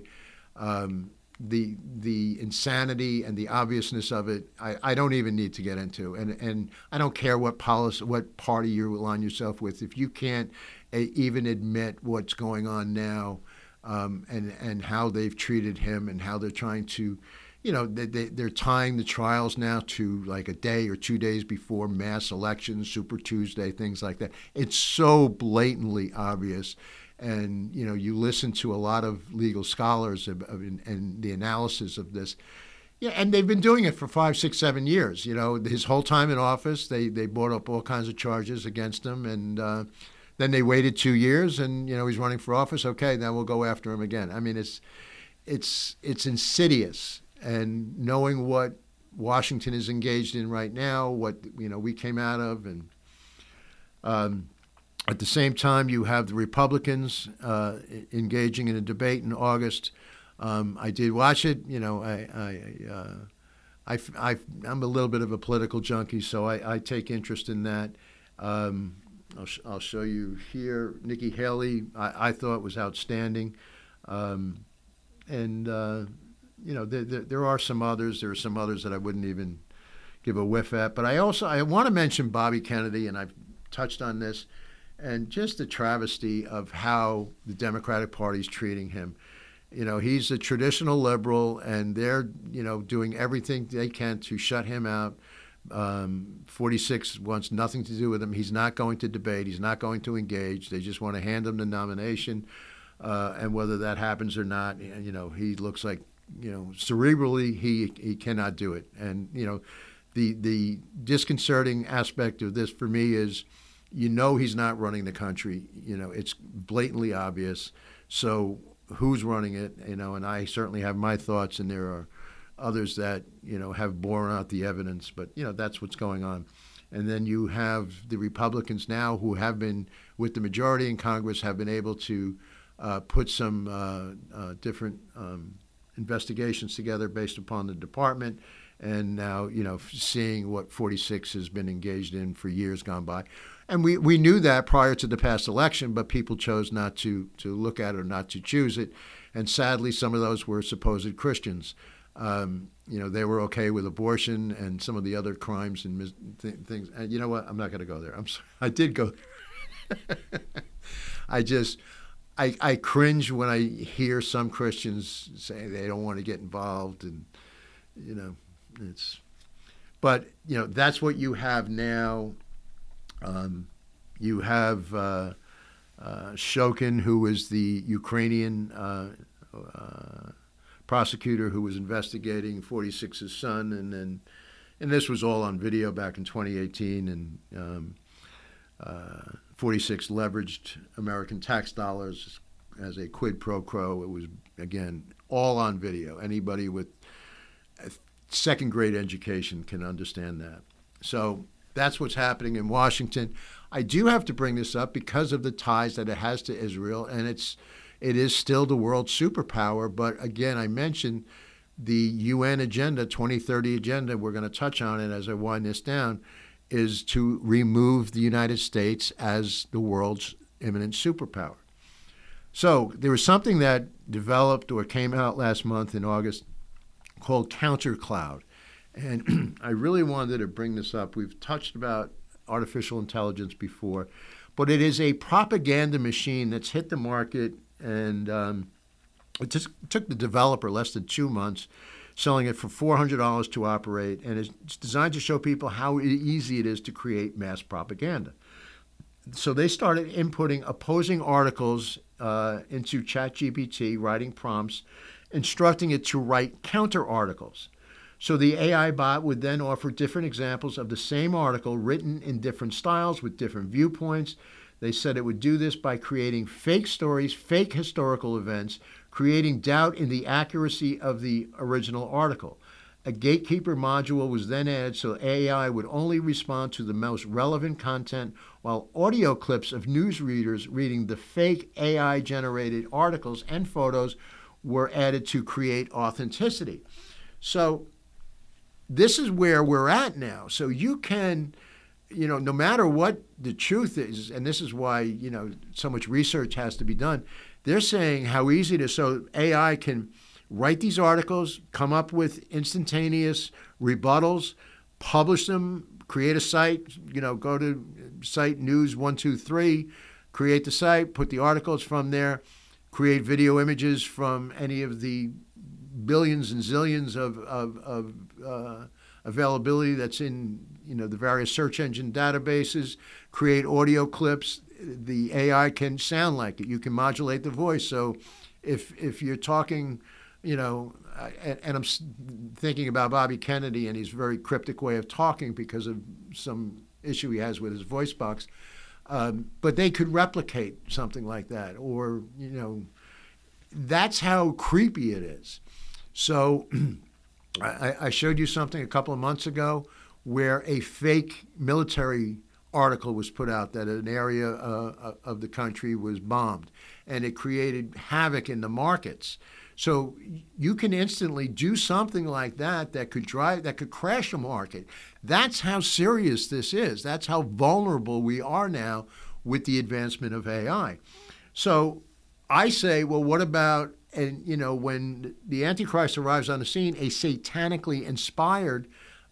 The insanity and the obviousness of it, I don't even need to get into. And I don't care what party you align yourself with. If you can't even admit what's going on now, and how they've treated him and how they're trying to, they're tying the trials now to like a day or 2 days before mass elections, Super Tuesday, things like that. It's so blatantly obvious. And, you listen to a lot of legal scholars and the analysis of this. Yeah, and they've been doing it for 5, 6, 7 years. His whole time in office, they brought up all kinds of charges against him. And then they waited 2 years and, he's running for office. Okay, then we'll go after him again. I mean, it's insidious. And knowing what Washington is engaged in right now, what, we came out of, and at the same time, you have the Republicans engaging in a debate in August. I did watch it. I'm a little bit of a political junkie, so I take interest in that. I'll show you here. Nikki Haley, I thought was outstanding. There are some others. There are some others that I wouldn't even give a whiff at. But I want to mention Bobby Kennedy, and I've touched on this. And just the travesty of how the Democratic Party is treating him. He's a traditional liberal, and they're, doing everything they can to shut him out. 46 wants nothing to do with him. He's not going to debate. He's not going to engage. They just want to hand him the nomination. And whether that happens or not, he looks like, cerebrally, he cannot do it. And, the disconcerting aspect of this for me is, he's not running the country. It's blatantly obvious. So who's running it? And I certainly have my thoughts, and there are others that, have borne out the evidence. But, that's what's going on. And then you have the Republicans now who have been, with the majority in Congress, have been able to put some different investigations together based upon the department. And now, seeing what 46 has been engaged in for years gone by. And we knew that prior to the past election, but people chose not to look at it or not to choose it. And sadly, some of those were supposed Christians. They were okay with abortion and some of the other crimes and things. And you know what? I'm not going to go there. I'm sorry. I did go there. I cringe when I hear some Christians say they don't want to get involved, and but that's what you have now. You have Shokin, who was the Ukrainian prosecutor who was investigating 46's son, and this was all on video back in 2018, and 46 leveraged American tax dollars as a quid pro quo. It was, again, all on video. Anybody with a second-grade education can understand that. So that's what's happening in Washington. I do have to bring this up because of the ties that it has to Israel, and it is still the world superpower. But again, I mentioned the UN agenda, 2030 agenda, we're going to touch on it as I wind this down, is to remove the United States as the world's imminent superpower. So there was something that developed or came out last month in August called CounterCloud. And I really wanted to bring this up. We've touched about artificial intelligence before, but it is a propaganda machine that's hit the market, and it just took the developer less than 2 months, selling it for $400 to operate, and it's designed to show people how easy it is to create mass propaganda. So they started inputting opposing articles into ChatGPT, writing prompts, instructing it to write counter articles. So the AI bot would then offer different examples of the same article written in different styles with different viewpoints. They said it would do this by creating fake stories, fake historical events, creating doubt in the accuracy of the original article. A gatekeeper module was then added so AI would only respond to the most relevant content, while audio clips of newsreaders reading the fake AI-generated articles and photos were added to create authenticity. So this is where we're at now. So you can, no matter what the truth is, and this is why, so much research has to be done, they're saying how easy it is. So AI can write these articles, come up with instantaneous rebuttals, publish them, create a site, go to site news 123, create the site, put the articles from there, create video images from any of the billions and zillions of availability that's in the various search engine databases, create audio clips. The AI can sound like it. You can modulate the voice. So if you're talking, and I'm thinking about Bobby Kennedy and his very cryptic way of talking because of some issue he has with his voice box, but they could replicate something like that, or that's how creepy it is. So I showed you something a couple of months ago where a fake military article was put out that an area of the country was bombed, and it created havoc in the markets. So you can instantly do something like that could crash a market. That's how serious this is. That's how vulnerable we are now with the advancement of AI. So I say, well, what about, and when the Antichrist arrives on the scene, a satanically inspired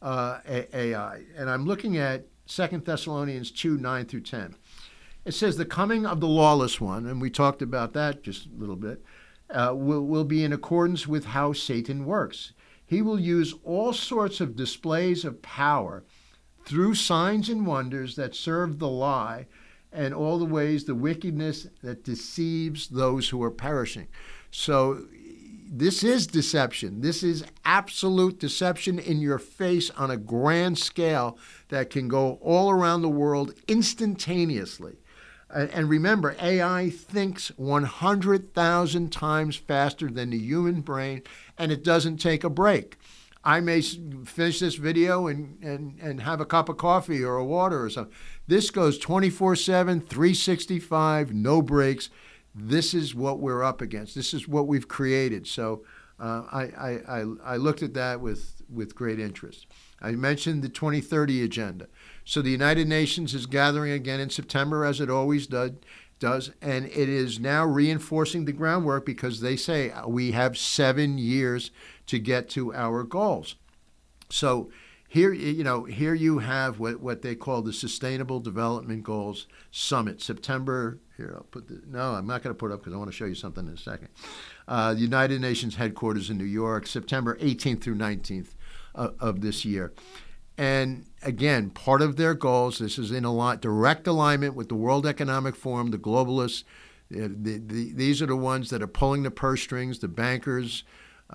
AI. And I'm looking at 2 Thessalonians 2, 9 through 10. It says, the coming of the lawless one, and we talked about that just a little bit, will be in accordance with how Satan works. He will use all sorts of displays of power through signs and wonders that serve the lie, and all the ways the wickedness that deceives those who are perishing. So this is deception. This is absolute deception in your face on a grand scale that can go all around the world instantaneously. And remember, AI thinks 100,000 times faster than the human brain, and it doesn't take a break. I may finish this video and have a cup of coffee or a water or something. This goes 24/7, 365, no breaks. This is what we're up against. This is what we've created. So I looked at that with great interest. I mentioned the 2030 agenda. So the United Nations is gathering again in September, as it always does, and it is now reinforcing the groundwork because they say we have 7 years to get to our goals. So here you have what they call the Sustainable Development Goals Summit, September. Here, I'm not going to put it up because I want to show you something in a second. The United Nations headquarters in New York, September 18th through 19th of this year. And again, part of their goals, this is in direct alignment with the World Economic Forum, the globalists. These are the ones that are pulling the purse strings, the bankers,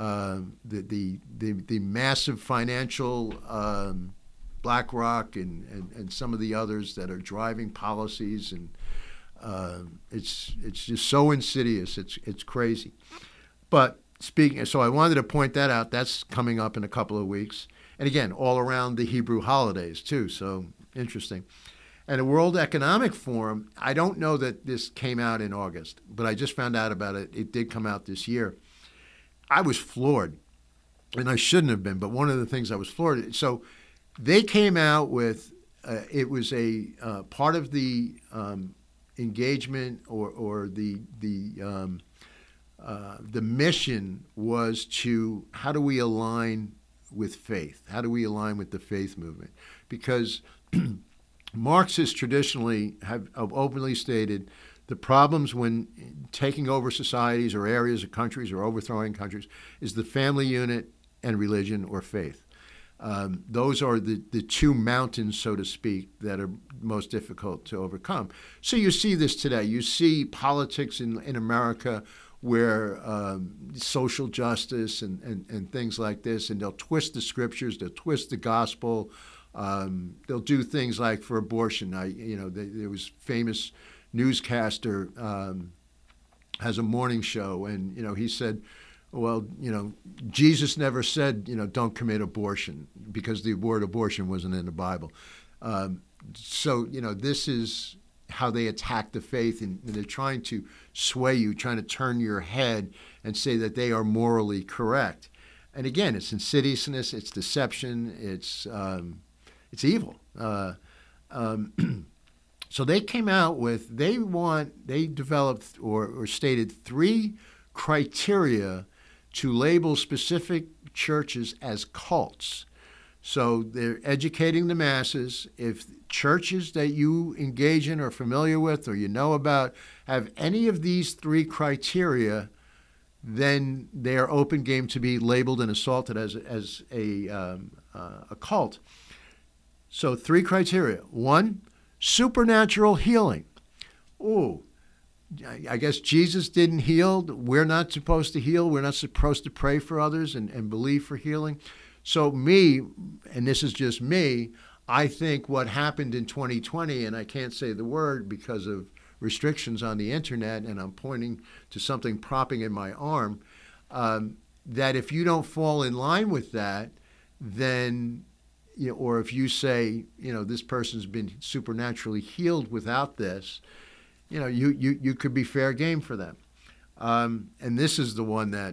the massive financial BlackRock and some of the others that are driving policies, and it's just so insidious. It's crazy. But so I wanted to point that out. That's coming up in a couple of weeks. And again, all around the Hebrew holidays, too, so interesting. And the World Economic Forum, I don't know that this came out in August, but I just found out about it. It did come out this year. I was floored, and I shouldn't have been, but one of the things I was floored. So they came out with, it was a part of the engagement or the mission was to, how do we align with faith? How do we align with the faith movement? Because Marxists traditionally have openly stated the problems when taking over societies or areas of countries or overthrowing countries is the family unit and religion or faith. Those are the two mountains, so to speak, that are most difficult to overcome. So you see this today. You see politics in America where social justice and things like this, and they'll twist the scriptures, they'll twist the gospel, they'll do things like for abortion. There was famous newscaster has a morning show, and he said, well, Jesus never said, don't commit abortion, because the word abortion wasn't in the Bible. So this is how they attack the faith, and they're trying to sway you, trying to turn your head and say that they are morally correct. And again, it's insidiousness, it's deception, it's evil. So they came out with, they developed or stated 3 criteria to label specific churches as cults. So they're educating the masses. If churches that you engage in or are familiar with or you know about have any of these 3 criteria, then they are open game to be labeled and assaulted as a cult. So 3 criteria. 1, supernatural healing. Oh, I guess Jesus didn't heal. We're not supposed to heal. We're not supposed to pray for others and believe for healing. So me, and this is just me, I think what happened in 2020, and I can't say the word because of restrictions on the internet, and I'm pointing to something propping in my arm, that if you don't fall in line with that, then, or if you say, this person's been supernaturally healed without this, you could be fair game for them. And this is the one that,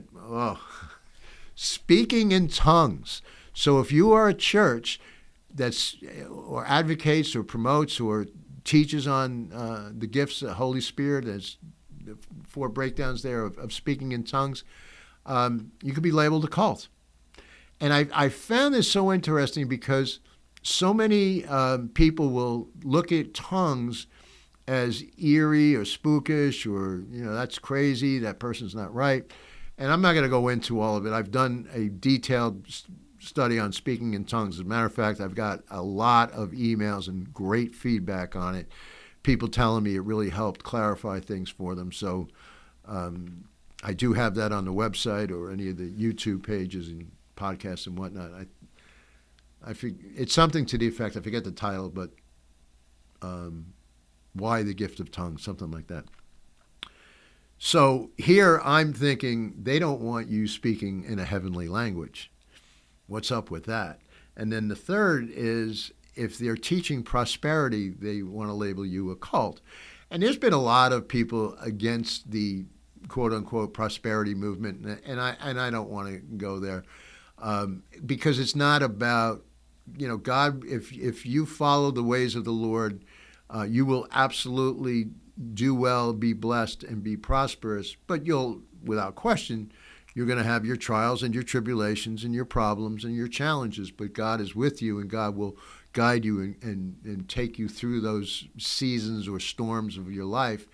speaking in tongues. So if you are a church that's or advocates or promotes or teaches on the gifts of the Holy Spirit, there's 4 breakdowns there of speaking in tongues, you could be labeled a cult. And I found this so interesting because so many people will look at tongues as eerie or spookish or, that's crazy, that person's not right. And I'm not going to go into all of it. I've done a detailed study on speaking in tongues. As a matter of fact, I've got a lot of emails and great feedback on it. People telling me it really helped clarify things for them. So I do have that on the website or any of the YouTube pages and podcasts and whatnot. It's something to the effect, I forget the title, but Why the Gift of Tongues, something like that. So here I'm thinking they don't want you speaking in a heavenly language. What's up with that? And then the third is if they're teaching prosperity, they want to label you a cult. And there's been a lot of people against the quote unquote prosperity movement, and I don't want to go there because it's not about, you know, God. If you follow the ways of the Lord, you will absolutely do well, be blessed, and be prosperous. But you'll, without question, you're going to have your trials and your tribulations and your problems and your challenges. But God is with you, and God will guide you and take you through those seasons or storms of your life.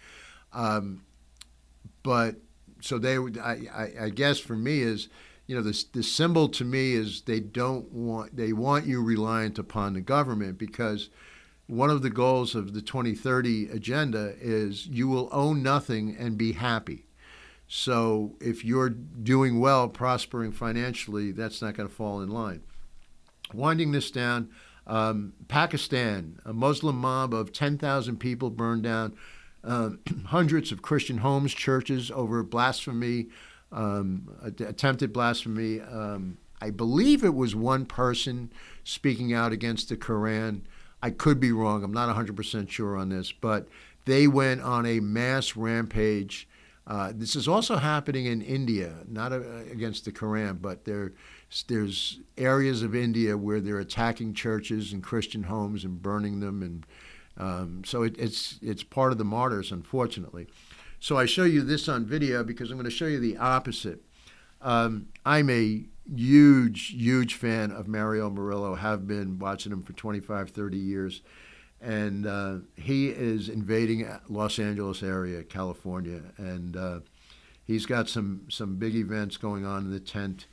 But so they would, I guess for me is, you know, the symbol to me is they want you reliant upon the government, because one of the goals of the 2030 agenda is you will own nothing and be happy. So if you're doing well, prospering financially, that's not going to fall in line. Winding this down, Pakistan, a Muslim mob of 10,000 people burned down hundreds of Christian homes, churches over blasphemy, attempted blasphemy. I believe it was one person speaking out against the Quran. I could be wrong. I'm not 100% sure on this, but they went on a mass rampage. This is also happening in India, not against the Quran, but there's areas of India where they're attacking churches and Christian homes and burning them, and so it's part of the martyrs, unfortunately. So I show you this on video because I'm going to show you the opposite. I'm a huge fan of Mario Murillo, have been watching him for 25, 30 years. And he is invading Los Angeles area, California. And he's got some big events going on in the tent,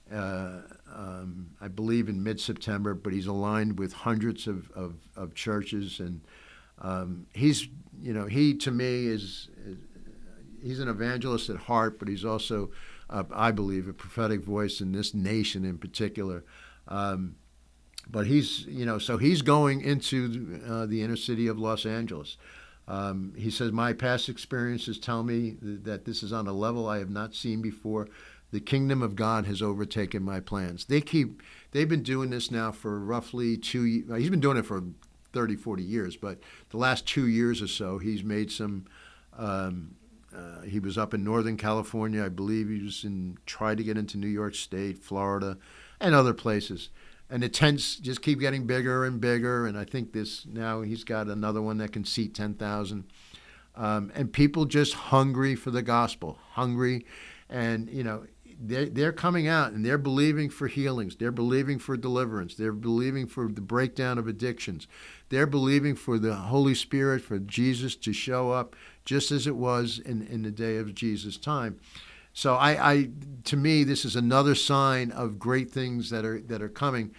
I believe in mid-September, but he's aligned with hundreds of churches. And he to me he's an evangelist at heart, but he's also, I believe, a prophetic voice in this nation in particular. But he's going into the inner city of Los Angeles. He says, my past experiences tell me that this is on a level I have not seen before. The kingdom of God has overtaken my plans. They've been doing this now for roughly 2 years. He's been doing it for 30, 40 years, but the last 2 years or so, he's made some. He was up in Northern California, I believe. He was tried to get into New York State, Florida, and other places. And the tents just keep getting bigger and bigger. And I think now he's got another one that can seat 10,000. And people just hungry for the gospel, hungry. And, they're coming out and they're believing for healings. They're believing for deliverance. They're believing for the breakdown of addictions. They're believing for the Holy Spirit, for Jesus to show up just as it was in the day of Jesus' time. So to me, this is another sign of great things that are coming.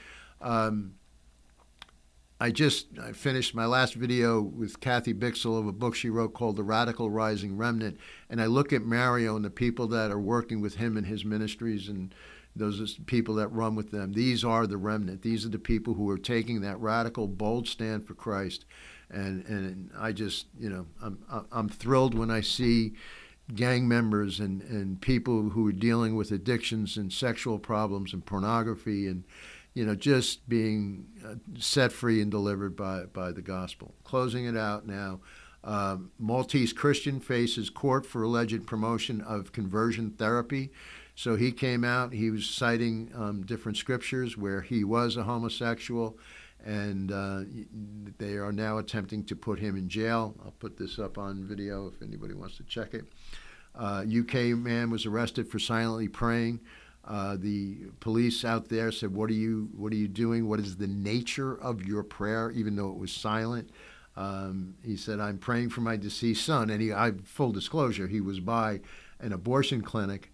I finished my last video with Kathy Bixel of a book she wrote called The Radical Rising Remnant. And I look at Mario and the people that are working with him and his ministries, and those people that run with them. These are the remnant. These are the people who are taking that radical, bold stand for Christ. And I just, I'm thrilled when I see gang members and people who are dealing with addictions and sexual problems and pornography and, just being set free and delivered by the gospel. Closing it out now, Maltese Christian faces court for alleged promotion of conversion therapy. So he came out, he was citing different scriptures where he was a homosexual, and they are now attempting to put him in jail. I'll put this up on video if anybody wants to check it. UK man was arrested for silently praying. The police out there said, what are you doing? What is the nature of your prayer, even though it was silent? He said, I'm praying for my deceased son. And full disclosure, he was by an abortion clinic.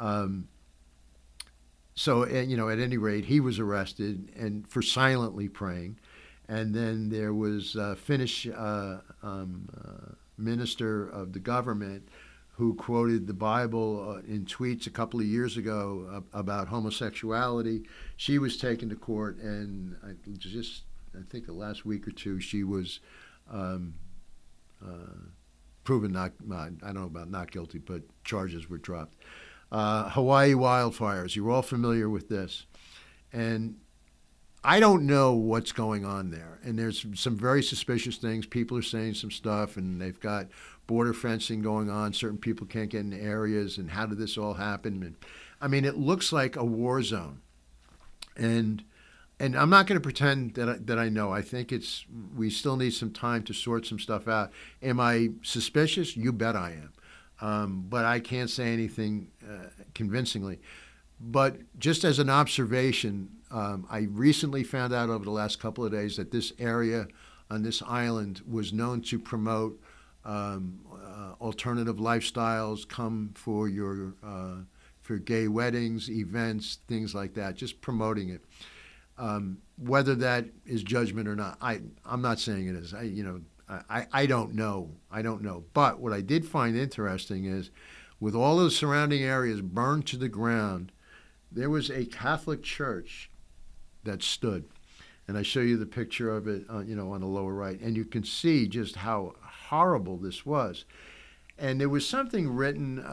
So, at any rate, he was arrested and for silently praying. And then there was a Finnish minister of the government who quoted the Bible in tweets a couple of years ago about homosexuality. She was taken to court, and I think the last week or two, she was proven not, I don't know about not guilty, but charges were dropped. Hawaii wildfires, you're all familiar with this. And I don't know what's going on there. And there's some very suspicious things. People are saying some stuff, and they've got border fencing going on. Certain people can't get into areas, and how did this all happen? And I mean, it looks like a war zone. And I'm not going to pretend that I know. I think we still need some time to sort some stuff out. Am I suspicious? You bet I am. But I can't say anything convincingly. But just as an observation, I recently found out over the last couple of days that this area on this island was known to promote alternative lifestyles, come for for gay weddings, events, things like that, just promoting it. Whether that is judgment or not, I'm not saying it is. I don't know. I don't know. But what I did find interesting is, with all those surrounding areas burned to the ground, there was a Catholic church that stood. And I show you the picture of it, on the lower right. And you can see just how horrible this was. And there was something written,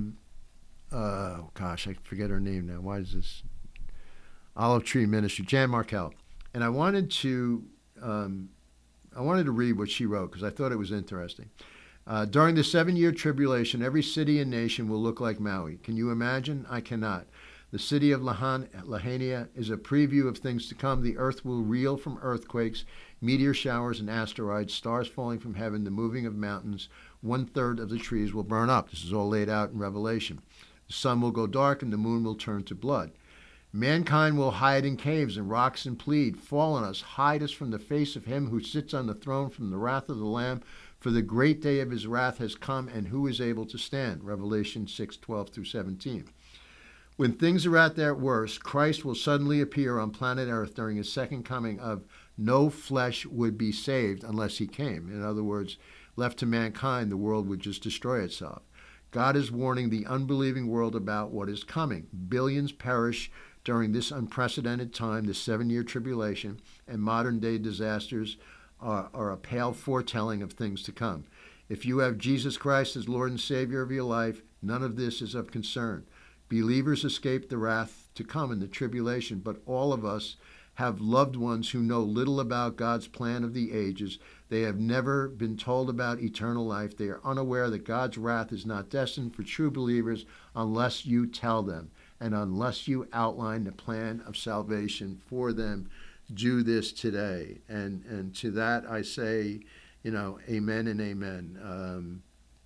gosh, I forget her name now. Why is this? Olive Tree Ministry, Jan Markell. And I wanted to read what she wrote because I thought it was interesting. During the 7-year tribulation, every city and nation will look like Maui. Can you imagine? I cannot. The city of Lahaina is a preview of things to come. The earth will reel from earthquakes, meteor showers and asteroids, stars falling from heaven, the moving of mountains. 1/3 of the trees will burn up. This is all laid out in Revelation. The sun will go dark and the moon will turn to blood. Mankind will hide in caves and rocks and plead, fall on us, hide us from the face of him who sits on the throne, from the wrath of the Lamb, for the great day of his wrath has come, and who is able to stand? Revelation 6:12-17. When things are at their worst, Christ will suddenly appear on planet Earth during his second coming of no flesh would be saved unless he came. In other words, left to mankind, the world would just destroy itself. God is warning the unbelieving world about what is coming. Billions perish during this unprecedented time, the 7-year tribulation, and modern-day disasters are a pale foretelling of things to come. If you have Jesus Christ as Lord and Savior of your life, none of this is of concern. Believers escape the wrath to come in the tribulation, but all of us have loved ones who know little about God's plan of the ages. They have never been told about eternal life. They are unaware that God's wrath is not destined for true believers unless you tell them and unless you outline the plan of salvation for them. Do this today. And to that I say, amen and amen.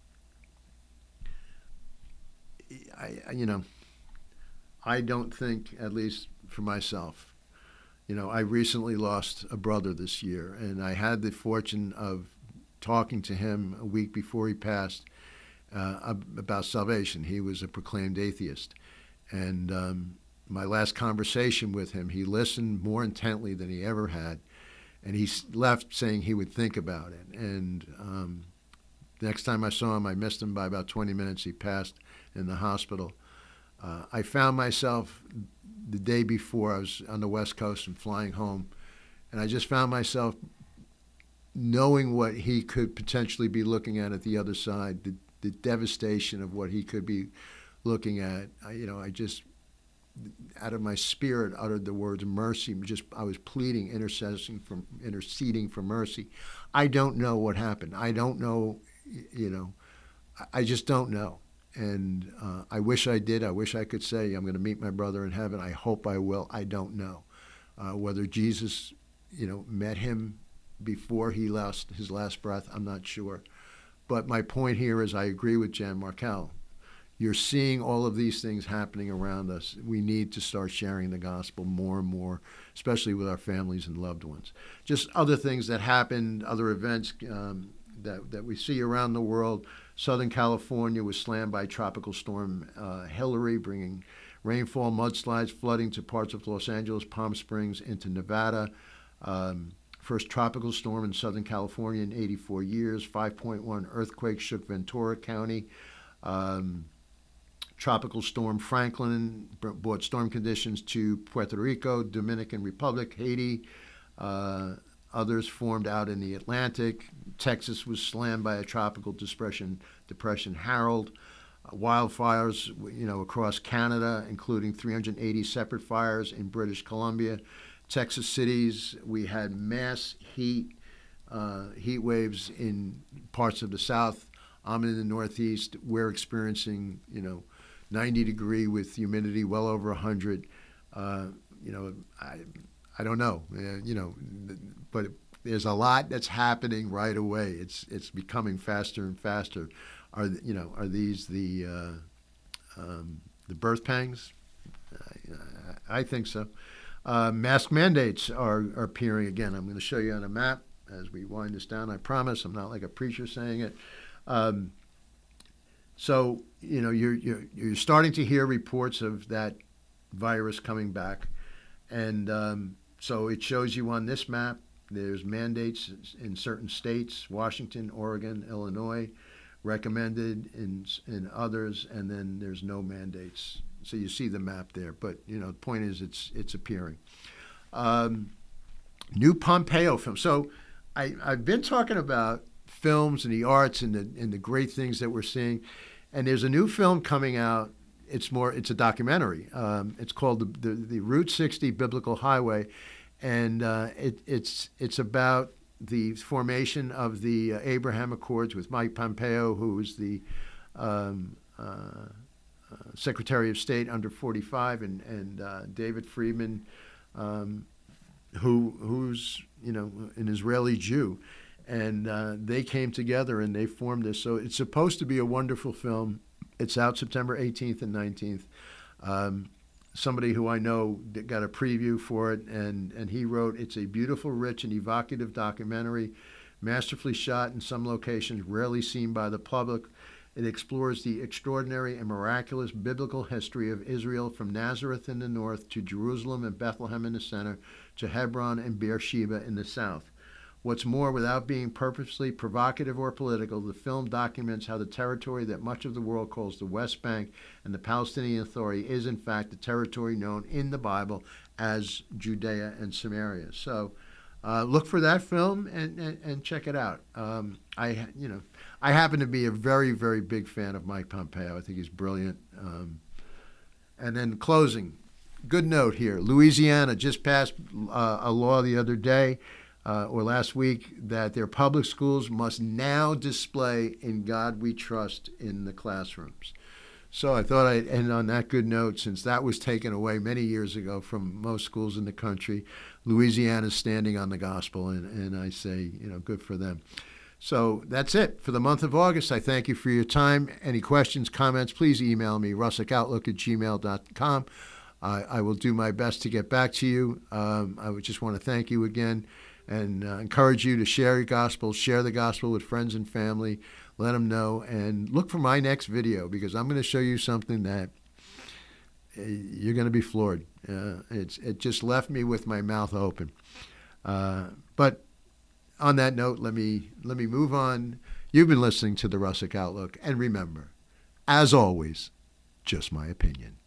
I don't think, at least for myself, I recently lost a brother this year, and I had the fortune of talking to him a week before he passed about salvation. He was a proclaimed atheist. And my last conversation with him, he listened more intently than he ever had, and he left saying he would think about it. And next time I saw him, I missed him by about 20 minutes. He passed in the hospital. I found myself the day before, I was on the West Coast and flying home, and I just found myself knowing what he could potentially be looking at the other side, the devastation of what he could be looking at. I just, out of my spirit, uttered the words mercy. I was pleading, interceding for mercy. I don't know what happened. I don't know, I just don't know. And I wish I did. I wish I could say I'm going to meet my brother in heaven. I hope I will. I don't know. Whether Jesus, met him before he lost his last breath, I'm not sure. But my point here is I agree with Jan Markell. You're seeing all of these things happening around us. We need to start sharing the gospel more and more, especially with our families and loved ones. Just other things that happened, other events that we see around the world. Southern California was slammed by Tropical Storm Hillary, bringing rainfall, mudslides, flooding to parts of Los Angeles, Palm Springs, into Nevada. First tropical storm in Southern California in 84 years. 5.1 earthquake shook Ventura County. Tropical Storm Franklin brought storm conditions to Puerto Rico, Dominican Republic, Haiti. Others formed out in the Atlantic. Texas was slammed by a tropical depression, Harold. wildfires, across Canada, including 380 separate fires in British Columbia, Texas cities. We had mass heat waves in parts of the South. I'm in the Northeast. We're experiencing, 90-degree with humidity well over 100. I don't know, but there's a lot that's happening right away. It's becoming faster and faster. Are these the birth pangs? I think so. Mask mandates are appearing again. I'm going to show you on a map as we wind this down. I promise. I'm not like a preacher saying it. So you're starting to hear reports of that virus coming back, and so it shows you on this map. There's mandates in certain states: Washington, Oregon, Illinois, recommended in others, and then there's no mandates. So you see the map there. But the point is, it's appearing. New Pompeo film. So I've been talking about films and the arts and the great things that we're seeing, and there's a new film coming out. It's a documentary. It's called the Route 60 Biblical Highway, and it's about the formation of the Abraham Accords with Mike Pompeo, who was the Secretary of State under 45, and David Friedman, who's an Israeli Jew, and they came together and they formed this. So it's supposed to be a wonderful film. It's out September 18th and 19th. Somebody who I know got a preview for it, and he wrote, "It's a beautiful, rich, and evocative documentary, masterfully shot in some locations rarely seen by the public. It explores the extraordinary and miraculous biblical history of Israel from Nazareth in the north to Jerusalem and Bethlehem in the center to Hebron and Beersheba in the south. What's more, without being purposely provocative or political, the film documents how the territory that much of the world calls the West Bank and the Palestinian Authority is, in fact, the territory known in the Bible as Judea and Samaria." So look for that film and check it out. I happen to be a very, very big fan of Mike Pompeo. I think he's brilliant. And then closing, good note here. Louisiana just passed a law the other day, or last week, that their public schools must now display "In God We Trust" in the classrooms. So I thought I'd end on that good note, since that was taken away many years ago from most schools in the country. Louisiana's standing on the gospel, and I say, good for them. So that's it for the month of August. I thank you for your time. Any questions, comments, please email me, russickoutlook@gmail.com. I will do my best to get back to you. I would just want to thank you again, and encourage you to share your gospel, share the gospel with friends and family, let them know, and look for my next video, because I'm going to show you something that you're going to be floored. It just left me with my mouth open. But on that note, let me move on. You've been listening to the Russick Outlook, and remember, as always, just my opinion.